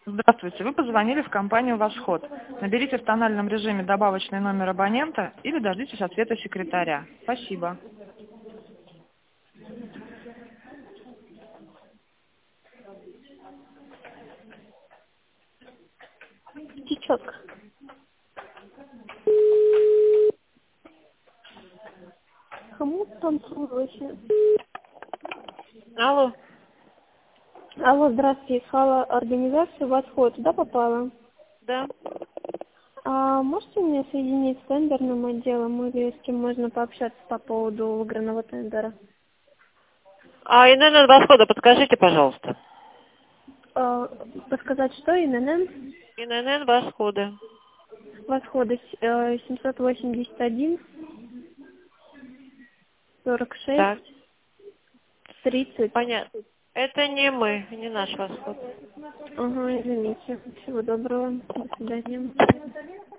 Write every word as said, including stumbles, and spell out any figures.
Здравствуйте, вы позвонили в компанию «Восход». Наберите в тональном режиме добавочный номер абонента или дождитесь ответа секретаря. Спасибо. Тичок. Хомут танцующий. Алло. Алло, здравствуйте, искала организацию «Восход». Туда попала? Да. А можете меня соединить с тендерным отделом или с кем можно пообщаться по поводу выигранного тендера? А ИНН Восхода подскажите, пожалуйста. А, подсказать, что ИНН? ИНН Восхода. Восходы э, семьсот восемьдесят один сорок шесть Так, тридцать. понятно. Это не мы, не наш Восход. Ага, извините. Всего доброго. До свидания.